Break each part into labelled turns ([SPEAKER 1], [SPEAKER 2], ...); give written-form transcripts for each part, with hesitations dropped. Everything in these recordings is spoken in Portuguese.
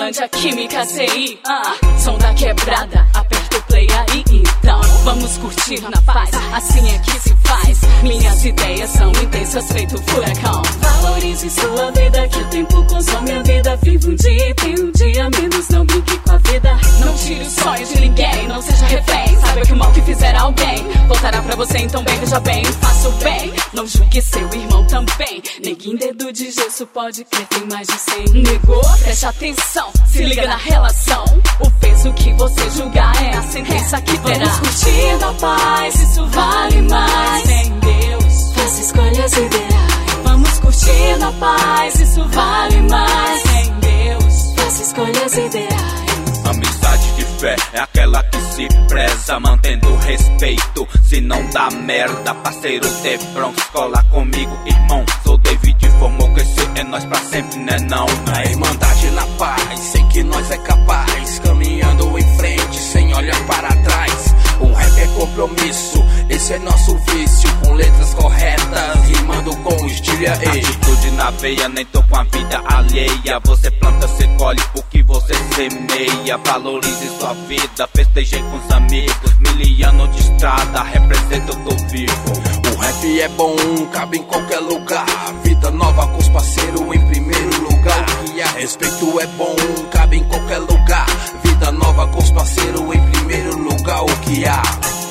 [SPEAKER 1] Ceilândia, Química, CI, som da quebrada, aperta o play aí então. Vamos curtir na paz, assim é que se faz. Minhas ideias são intensas, feito furacão. Valorize sua vida, que o tempo consome a vida. Viva um dia e tem um dia menos, não brinque com a vida. Não tire os sonhos de ninguém, não seja refém. Saiba que o mal que fizer a alguém voltará pra você, então bem, veja bem, faça o bem. Não julgue seu irmão também. Neguinho dedo de gesso, pode crer, tem mais de 100. Negou, preste atenção, se liga na relação. O peso que você julgar é a sentença que terá. Vamos curtir na paz, isso vale mais. Sem Deus, faça escolhas ideais. Vamos curtir na paz, isso vale mais. Sem Deus, faça escolhas ideais.
[SPEAKER 2] Amizade de fé é aquela que se preza, mantendo respeito. Se não dá merda, parceiro de Bronx, cola comigo, irmão. Sou David, vamos crescer, é nós pra sempre, né não?
[SPEAKER 3] Na irmandade, na paz, sei que nós é capaz. Caminhando em frente, sem olhar para trás. O rap é compromisso, esse é nosso vício. Com letras corretas, rimando com estilo.
[SPEAKER 2] Atitude na veia, nem tô com a vida alheia. Você planta, você colhe o que você semeia. Valorize sua vida, festeje com os amigos. Miliano de estrada, representa, eu tô vivo.
[SPEAKER 3] O rap é bom, cabe em qualquer lugar. Vida nova com os parceiros em primeiro lugar. E a respeito é bom, cabe em qualquer lugar. Vida nova com os parceiros em primeiro lugar. O que há?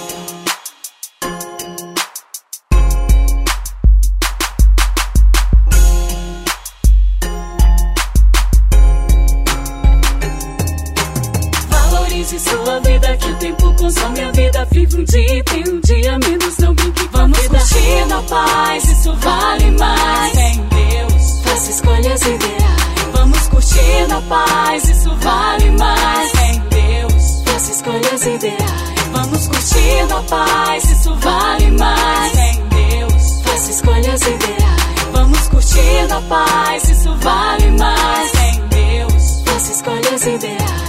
[SPEAKER 1] Valorize sua vida, que o tempo consome a vida. Viva um dia e tem um dia menos, não brinque com a vida. Vamos curtir na paz, isso vale mais. Sem Deus, faça escolhas ideais. Vamos curtir na paz, isso vale mais. Sem Deus, faça escolhas ideais. Vamos curtir na paz, isso vale mais. Sem Deus, faça escolhas ideais. Vamos curtir na paz, isso vale mais. Sem Deus, faça escolhas ideais.